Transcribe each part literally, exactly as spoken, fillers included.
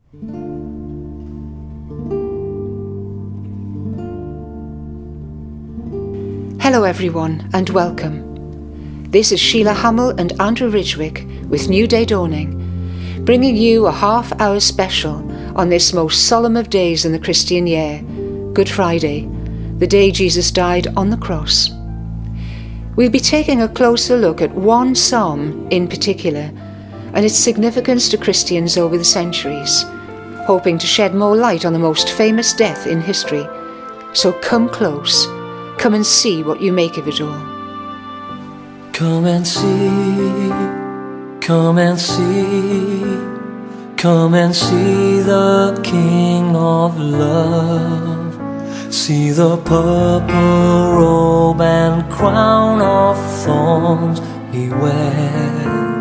Hello everyone and welcome. This is Sheila Hamill and Andrew Ridgwick with New Day Dawning, bringing you a half-hour special on this most solemn of days in the Christian year, Good Friday, the day Jesus died on the cross. We'll be taking a closer look at one psalm in particular and its significance to Christians over the centuries, hoping to shed more light on the most famous death in history. So come close, come and see what you make of it all. Come and see, come and see, come and see the King of Love. See the purple robe and crown of thorns he wears.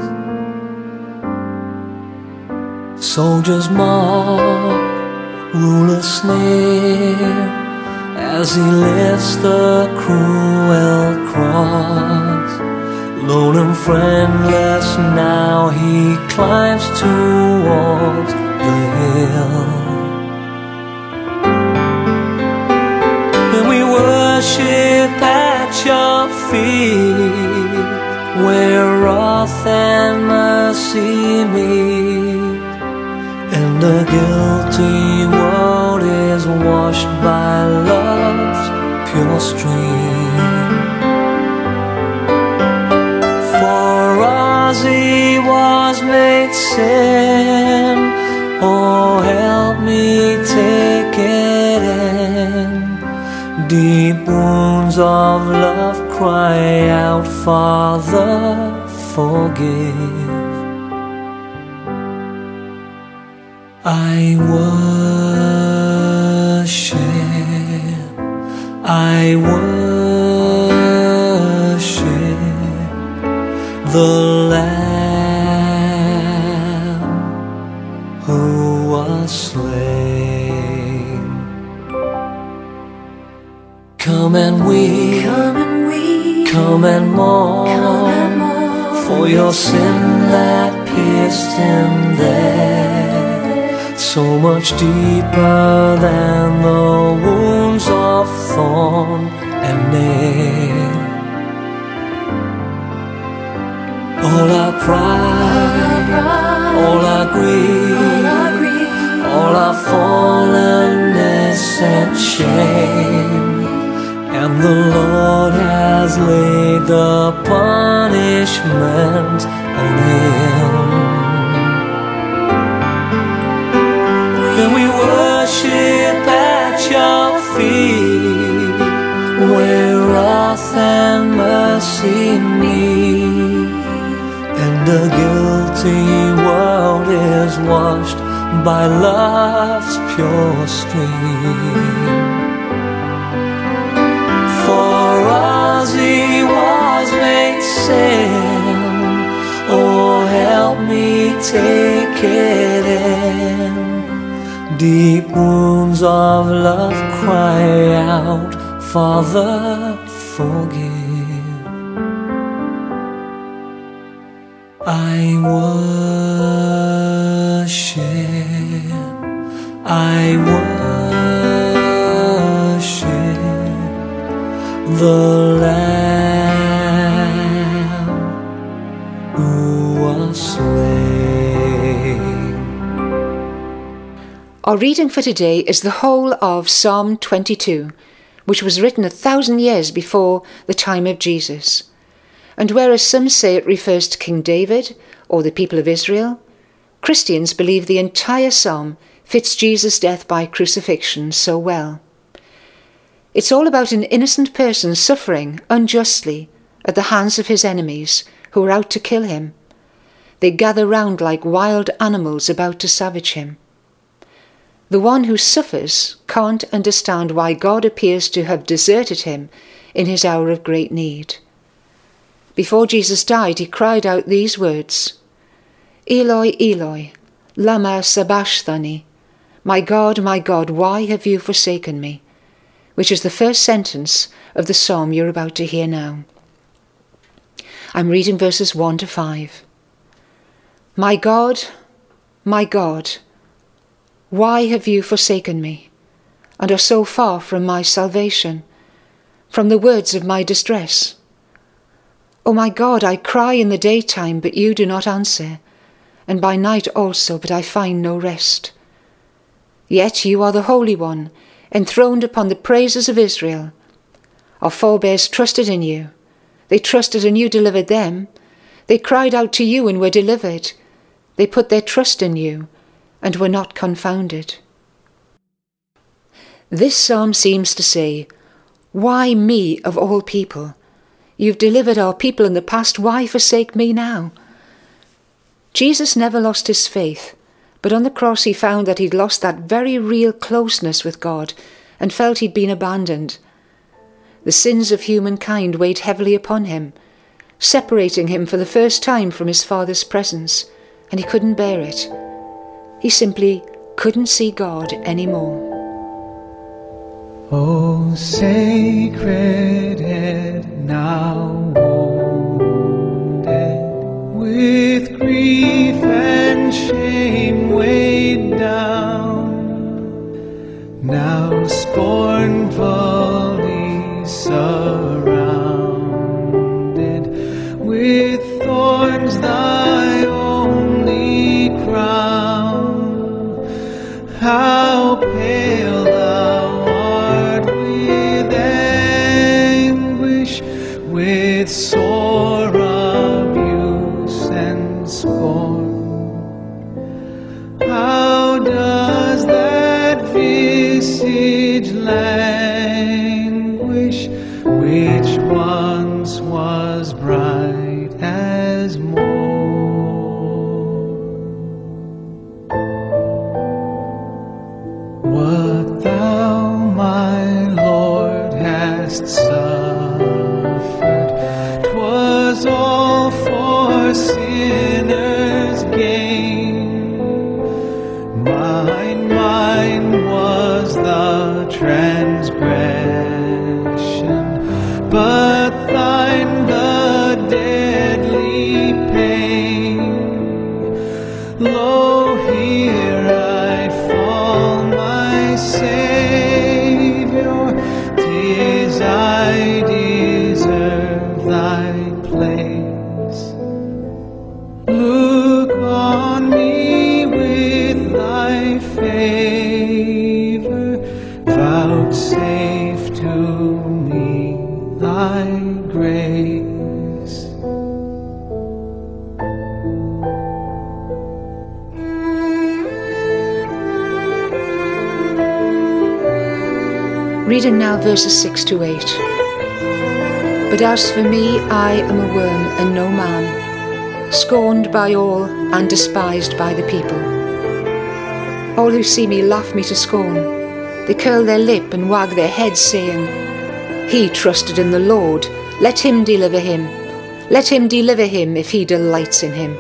Soldiers mock, rulers sneer, as he lifts the cruel cross. Lone and friendless now he climbs towards the hill. And we worship at your feet, where wrath and mercy meet, and the guilty world is washed by love's pure stream. For us he was made sin, oh help me take it in. Deep wounds of love cry out, Father, forgive. I worship, I worship the Lamb who was slain. Come and weep, come and weep, come and mourn, come and mourn for your sin that pierced him there, so much deeper than the wounds of thorn and nail. All our pride, all our greed, all our fallenness and shame, and the Lord has laid the punishment on him. And we worship at your feet, where wrath and mercy meet, and the guilty world is washed by love's pure stream. For us he was made sin, oh help me take it in. Deep wounds of love cry out, Father, forgive. I worship, I worship the Lamb who was slain. Our reading for today is the whole of Psalm twenty-two, which was written a thousand years before the time of Jesus. And whereas some say it refers to King David or the people of Israel, Christians believe the entire psalm fits Jesus' death by crucifixion so well. It's all about an innocent person suffering unjustly at the hands of his enemies who are out to kill him. They gather round like wild animals about to savage him. The one who suffers can't understand why God appears to have deserted him in his hour of great need. Before Jesus died, he cried out these words, Eloi, Eloi, lama sabachthani, my God, my God, why have you forsaken me? Which is the first sentence of the psalm you're about to hear now. I'm reading verses one to five. My God, my God, Why have you forsaken me, and are so far from my salvation, from the words of my distress? O my God, I cry in the daytime, but you do not answer, and by night also, but I find no rest. Yet you are the Holy One, enthroned upon the praises of Israel. Our forebears trusted in you. They trusted and you delivered them. They cried out to you and were delivered. They put their trust in you and were not confounded. This psalm seems to say, why me of all people? You've delivered our people in the past, why forsake me now? Jesus never lost his faith, but on the cross he found that he'd lost that very real closeness with God and felt he'd been abandoned. The sins of humankind weighed heavily upon him, separating him for the first time from his Father's presence, and he couldn't bear it. He simply couldn't see God anymore. O sacred head, now wounded, with grief and shame weighed down, now scornfully surrounded, with thorns thy only crown. How pale thou art with anguish, with sore abuse and scorn. How does that visage languish, which once was bright as morn? What thou, my Lord, hast suffered, 'twas all for sinners' gain. Mine, mine was the transgression, but thine the deadly pain. Lo, here I fall, my Saviour, 'tis I deserve thy place. Look on me with thy favor, vouchsafe to me thy grace. Reading now verses six to eight. But as for me, I am a worm and no man, scorned by all and despised by the people. All who see me laugh me to scorn. They curl their lip and wag their heads, saying, He trusted in the Lord, let him deliver him. Let him deliver him if he delights in him.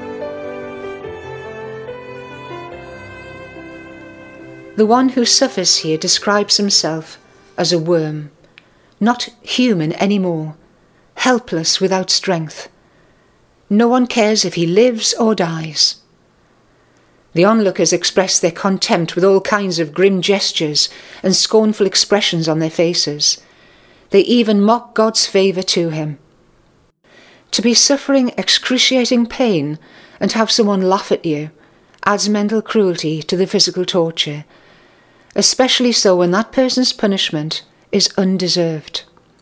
The one who suffers here describes himself as a worm, not human anymore, helpless without strength. No one cares if he lives or dies. The onlookers express their contempt with all kinds of grim gestures and scornful expressions on their faces. They even mock God's favour to him. To be suffering excruciating pain and have someone laugh at you adds mental cruelty to the physical torture, especially so when that person's punishment is undeserved.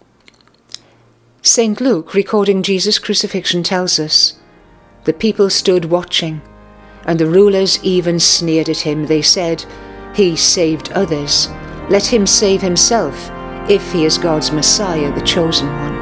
Saint Luke, recording Jesus' crucifixion, tells us, the people stood watching, and the rulers even sneered at him. They said, He saved others. Let him save himself, if he is God's Messiah, the chosen one.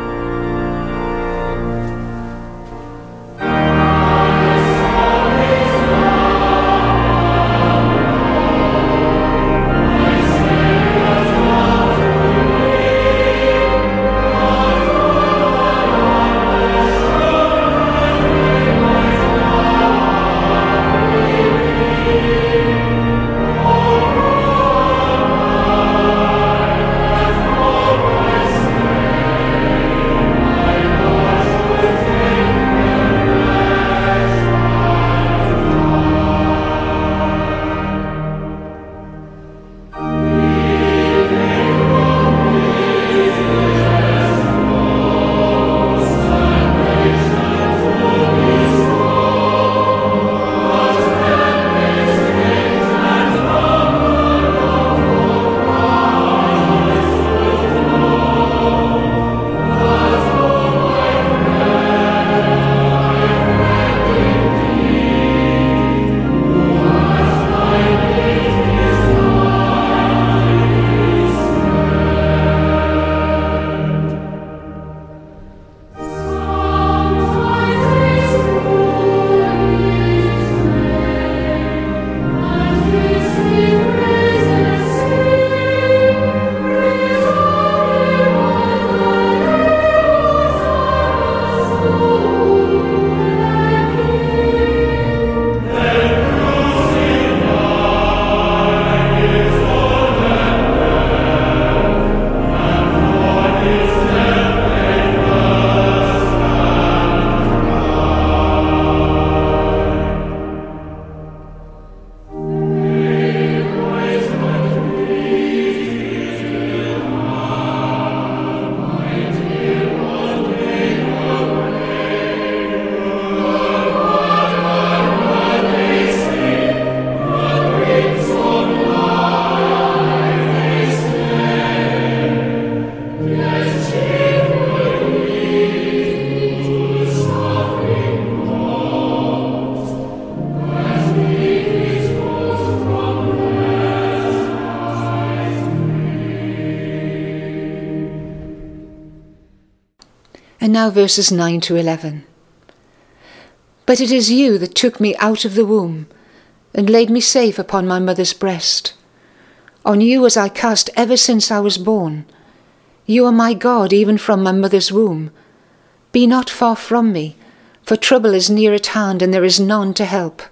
And now verses nine to eleven. But it is you that took me out of the womb, and laid me safe upon my mother's breast. On you was I cast ever since I was born. You are my God even from my mother's womb. Be not far from me, for trouble is near at hand, and there is none to help.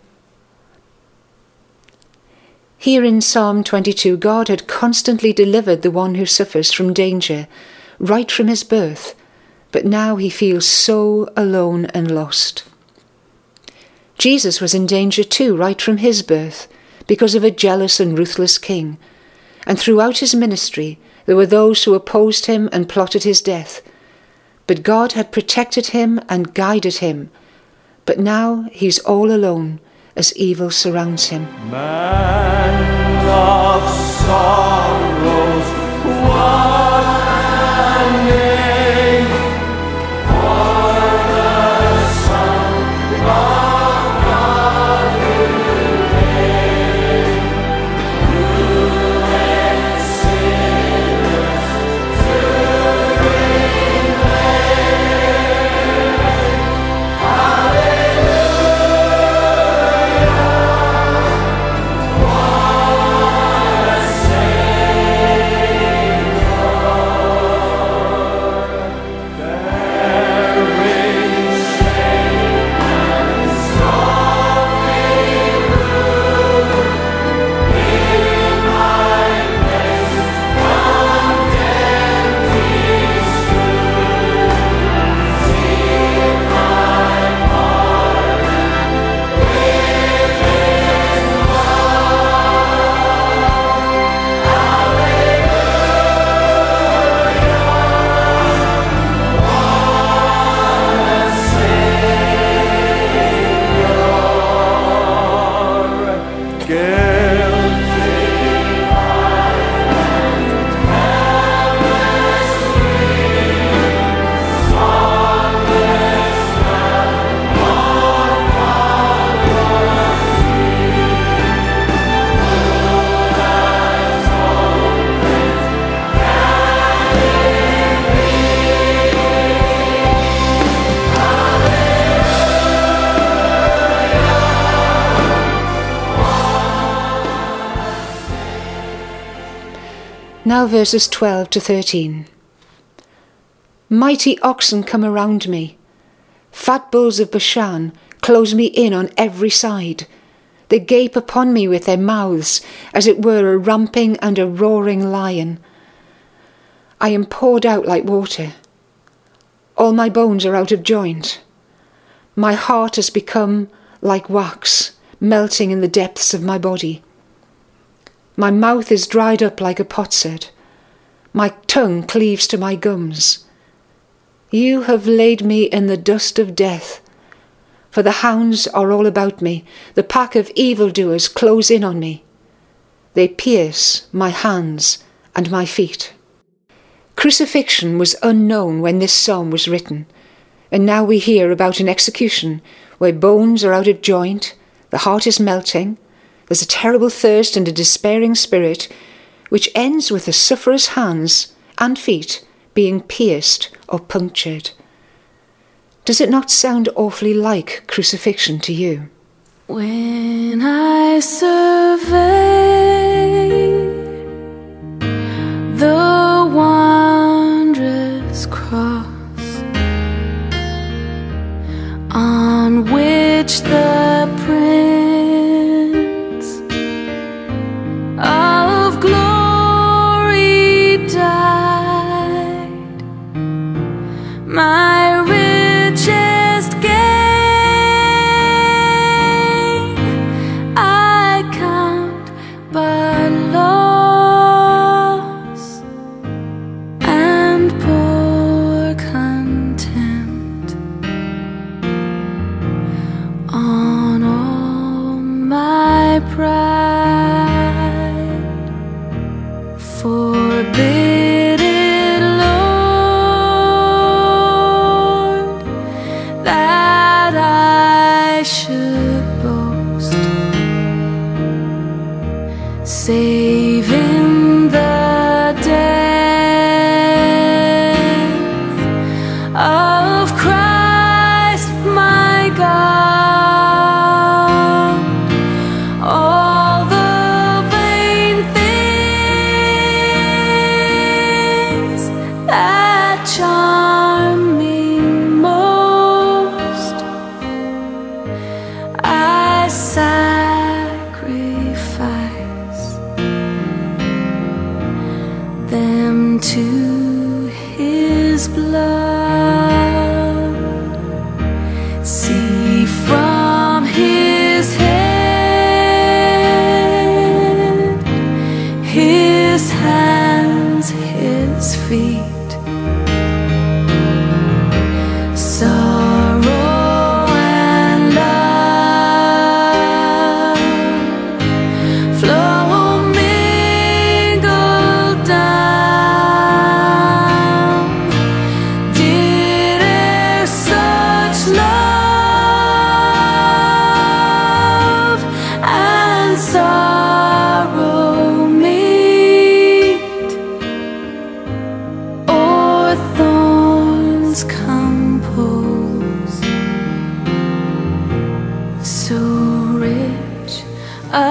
Here in Psalm twenty-two, God had constantly delivered the one who suffers from danger, right from his birth, but now he feels so alone and lost. Jesus was in danger too, right from his birth, because of a jealous and ruthless king. And throughout his ministry, there were those who opposed him and plotted his death. But God had protected him and guided him. But now he's all alone as evil surrounds him. Man of sorrows, what a name for the Son of Now verses twelve to thirteen. Mighty oxen come around me. Fat bulls of Bashan close me in on every side. They gape upon me with their mouths, as it were a ramping and a roaring lion. I am poured out like water. All my bones are out of joint. My heart has become like wax, melting in the depths of my body. My mouth is dried up like a potsherd. My tongue cleaves to my gums. You have laid me in the dust of death. For the hounds are all about me. The pack of evildoers close in on me. They pierce my hands and my feet. Crucifixion was unknown when this psalm was written, and now we hear about an execution where bones are out of joint, the heart is melting, there's a terrible thirst and a despairing spirit, which ends with the sufferer's hands and feet being pierced or punctured. Does it not sound awfully like crucifixion to you? When I survey the wondrous cross on which the Prince of glory died, my richest gain I count but loss and poor contempt on all my pride. Forbid it, Lord, that I should boast, save in the death of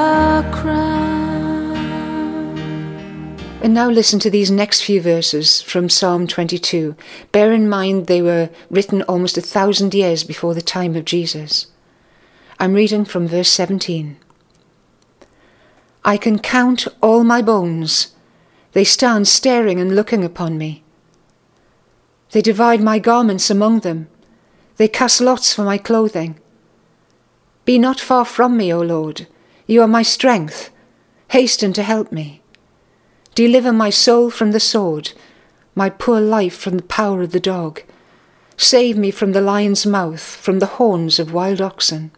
a crown. And now listen to these next few verses from Psalm twenty-two. Bear in mind they were written almost a thousand years before the time of Jesus. I'm reading from verse seventeen. I can count all my bones. They stand staring and looking upon me. They divide my garments among them. They cast lots for my clothing. Be not far from me, O Lord. You are my strength. Hasten to help me. Deliver my soul from the sword, my poor life from the power of the dog. Save me from the lion's mouth, from the horns of wild oxen.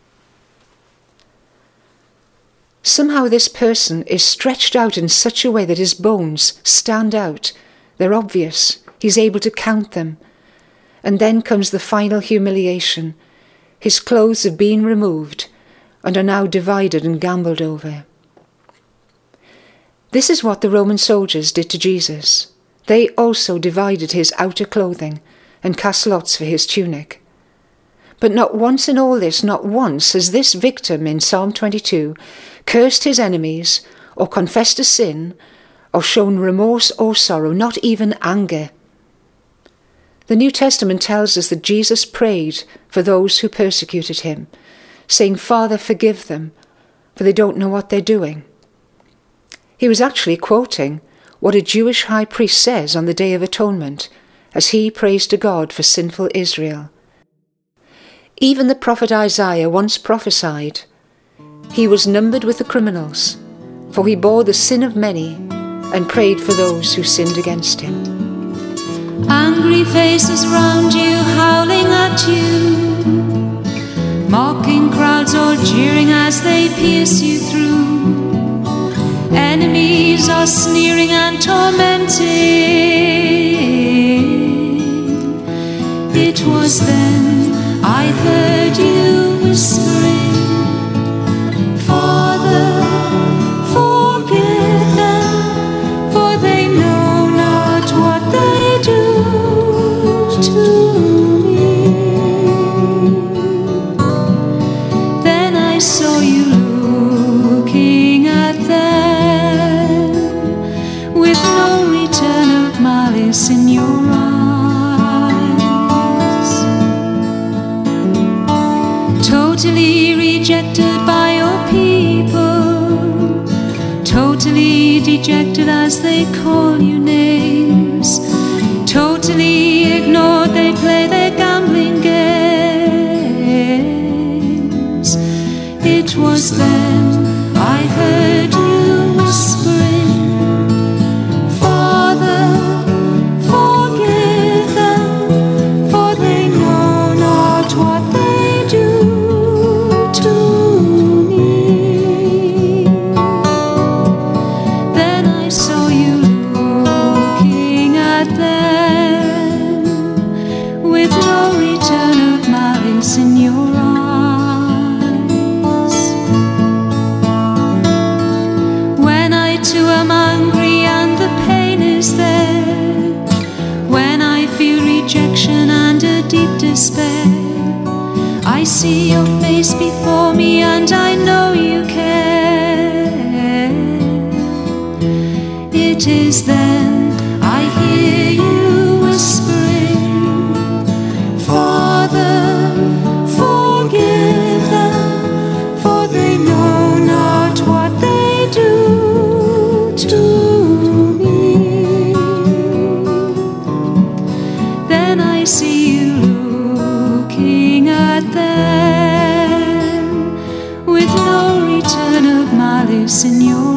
Somehow this person is stretched out in such a way that his bones stand out. They're obvious. He's able to count them. And then comes the final humiliation. His clothes have been removed and are now divided and gambled over. This is what the Roman soldiers did to Jesus. They also divided his outer clothing and cast lots for his tunic. But not once in all this, not once has this victim in Psalm twenty-two cursed his enemies or confessed a sin or shown remorse or sorrow, not even anger. The New Testament tells us that Jesus prayed for those who persecuted him, saying, Father, forgive them, for they don't know what they're doing. He was actually quoting what a Jewish high priest says on the Day of Atonement as he prays to God for sinful Israel. Even the prophet Isaiah once prophesied, he was numbered with the criminals, for he bore the sin of many and prayed for those who sinned against him. Angry faces round you, howling at you, mocking crowds all jeering as they pierce you through. Enemies are sneering and tormenting. It was then I heard you whispering, Father, forgive them, for they know not what they do to me. Then I saw you looking at them with no return of malice in your eyes. Totally rejected by your people, totally dejected as they call you names, totally ignored, they play their gambling games. It was then I heard you whispering, Father, forgive them, for they know not what they do to me. Then I saw you looking at them with no return of malice in your eyes. When I too am angry and the pain is there, when I feel rejection and a deep despair, I see your face before me and I know you care. It is then I hear you whispering, Father, forgive them, for they know not what they do to me. Then I see you looking at them with no return of malice in your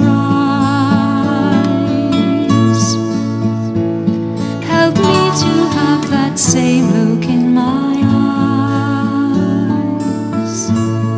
eyes. Help me to have that same look in my eyes.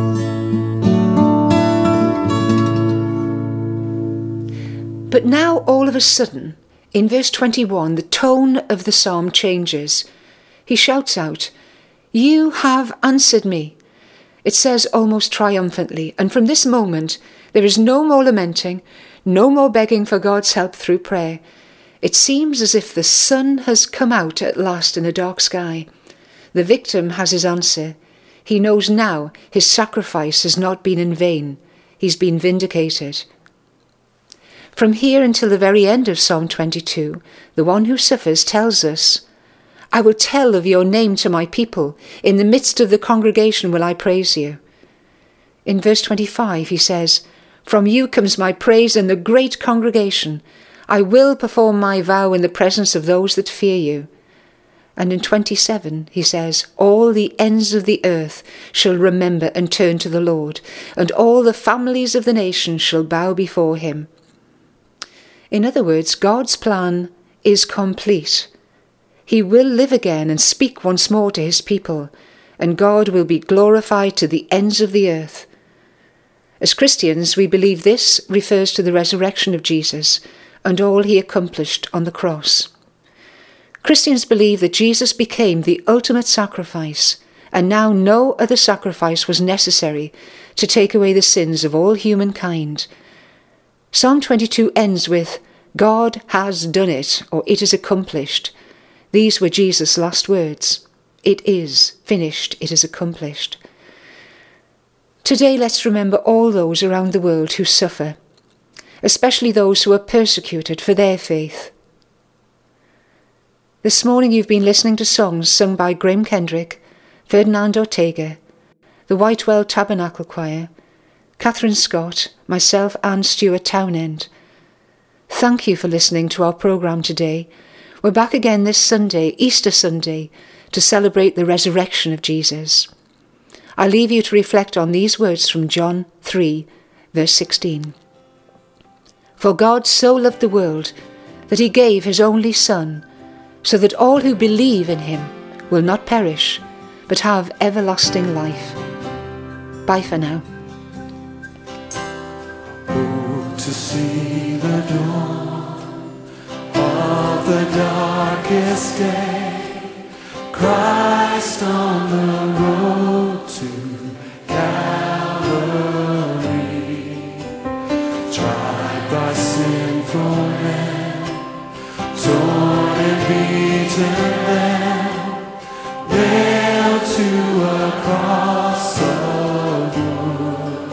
But now all of a sudden, in verse twenty-one, the tone of the psalm changes. He shouts out, You have answered me. It says almost triumphantly, and from this moment there is no more lamenting, no more begging for God's help through prayer. It seems as if the sun has come out at last in a dark sky. The victim has his answer. He knows now his sacrifice has not been in vain. he's been vindicated. From here until the very end of Psalm twenty-two, the one who suffers tells us, I will tell of your name to my people. In the midst of the congregation will I praise you. In verse twenty-five he says, From you comes my praise in the great congregation. I will perform my vow in the presence of those that fear you. And in twenty-seven he says, All the ends of the earth shall remember and turn to the Lord, and all the families of the nations shall bow before him. In other words, God's plan is complete. He will live again and speak once more to his people, and God will be glorified to the ends of the earth. As Christians, we believe this refers to the resurrection of Jesus and all he accomplished on the cross. Christians believe that Jesus became the ultimate sacrifice, and now no other sacrifice was necessary to take away the sins of all humankind. Psalm twenty-two ends with, God has done it, or it is accomplished. These were Jesus' last words. It is finished, it is accomplished. Today let's remember all those around the world who suffer, especially those who are persecuted for their faith. This morning you've been listening to songs sung by Graham Kendrick, Ferdinand Ortega, the Whitewell Tabernacle Choir, Catherine Scott, myself and Stuart Townend. Thank you for listening to our programme today. We're back again this Sunday, Easter Sunday, to celebrate the resurrection of Jesus. I leave you to reflect on these words from John three, verse sixteen. For God so loved the world that he gave his only Son, so that all who believe in him will not perish, but have everlasting life. Bye for now. To see the dawn of the darkest day, Christ on the road to Calvary, tried by sinful men, torn and beaten there, nailed to a cross of wood.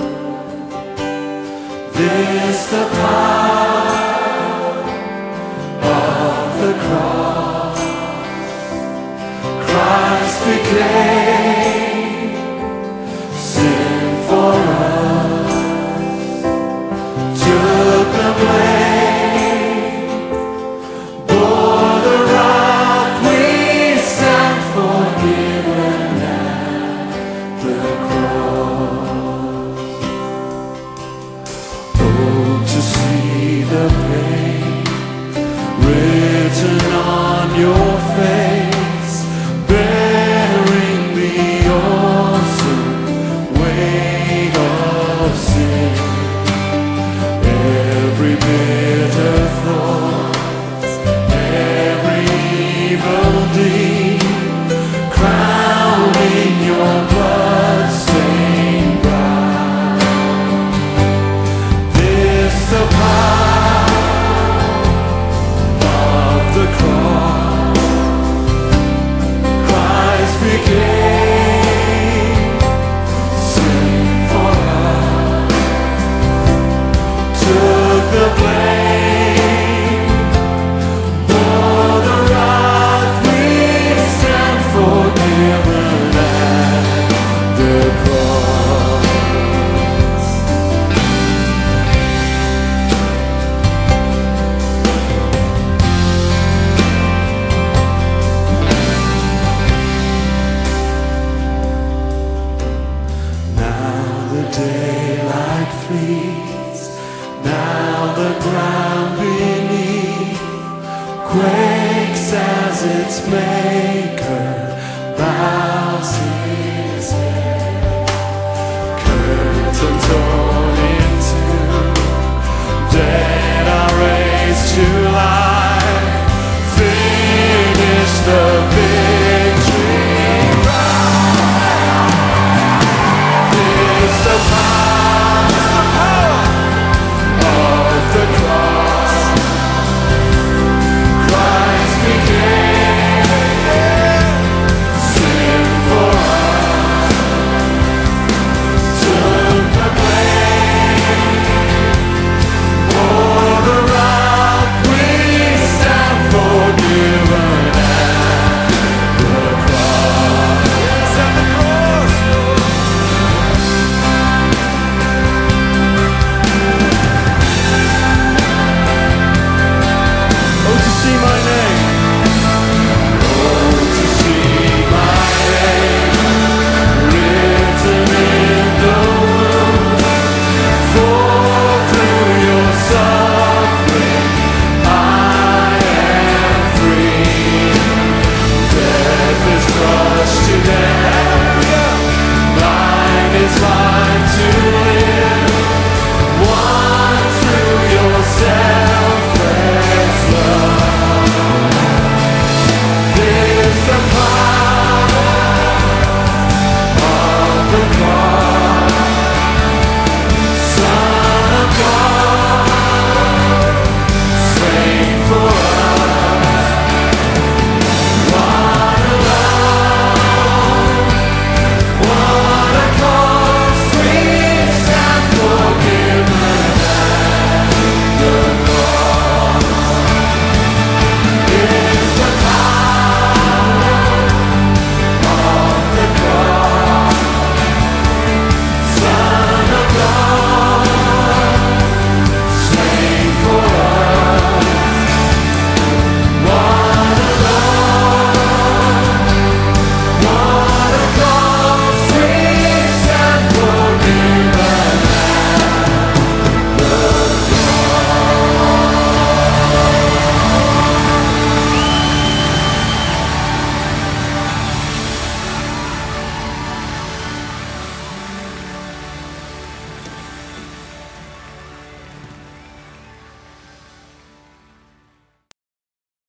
This the power of the cross. Christ became sin for us, took the blame, bore the wrath we stand forgiven at the cross. Oh, to see the pain written on your face, bearing the awesome weight of sin. Every bitter thought, every evil deed, crowning your blood-stained brow. This the power of the cross. Christ became sin for us, took the blame, bore the wrath we stand forgiven at the cross. Now the daylight flees, now the ground beneath quakes as its maker